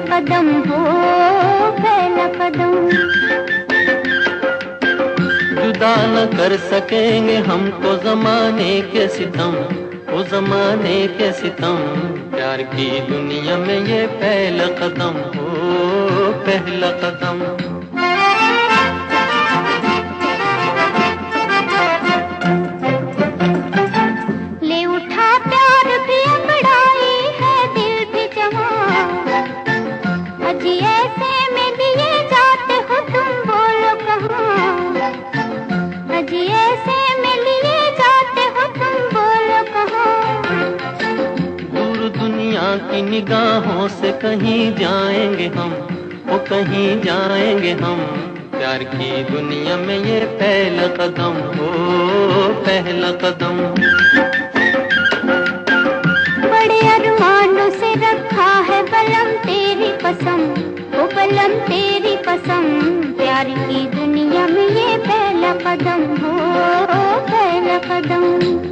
कदम हो पहला कदम। जुदा न कर सकेंगे हमको ज़माने के सितम, वो ज़माने के सितम। प्यार की दुनिया में ये पहला कदम हो पहला कदम। ले उठा प्यार भी अंगड़ाई है दिल भी जवां, अजी ऐसे में लिए जाते हो तुम बोलो कहाँ, अजी ऐसे में लिए जाते हो तुम बोलो कहाँ। दूर दुनिया की निगाहों से कहीं जाएंगे हम, वो कहीं जाएंगे हम। प्यार की दुनिया में ये पहला कदम हो पहला कदम। बड़े अरमानों से रखा है बलम तेरी कसम, वो बलम तेरी कसम। प्यार की दुनिया में ये पहला कदम हो पहला कदम।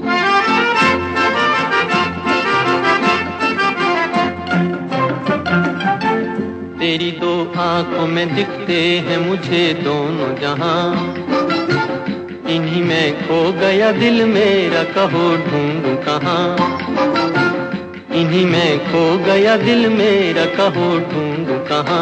तेरी दो आंखों में दिखते हैं मुझे दोनों जहां, इन्हीं में खो गया दिल मेरा, कहो ढूंढूं कहाँ। इन्हीं में खो गया दिल मेरा, कहो ढूंढूं कहाँ।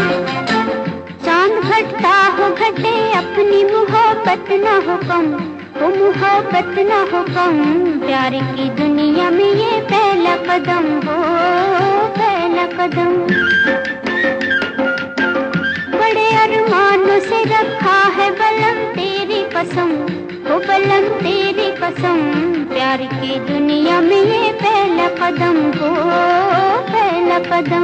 चांद घटता हो घटे अपनी मोहब्बत न हो कम, वो मोहब्बत न हो कम। प्यार की दुनिया में ये पहला कदम हो पहला कदम। बड़े अरमानों से रखा है बलम तेरी कसम, वो बलम तेरी कसम। प्यार की दुनिया में ये पहला कदम हो पहला कदम।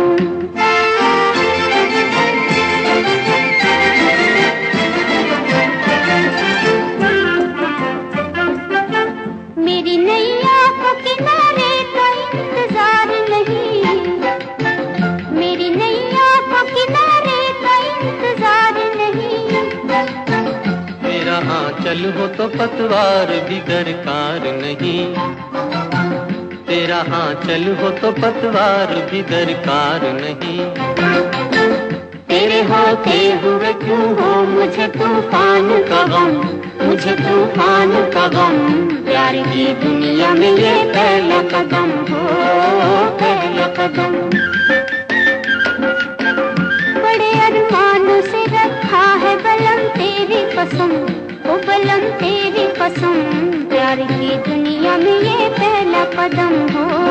मेरी नैया को किनारे का इंतजार नहीं, मेरी नैया को किनारे का इंतजार नहीं। मेरा आंचल हो तो पतवार भी दरकार नहीं, तेरा आंचल हो तो पतवार भी दरकार नहीं। तेरे होते हुए क्यों हो मुझे तूफान का गम, मुझे तूफान का गम। प्यार की दुनिया में ये पहला कदम हो पहला कदम। बड़े अरमानों से रखा है बलम तेरी कसम, वो बलम तेरी कसम। प्यार की दुनिया में ये पहला कदम हो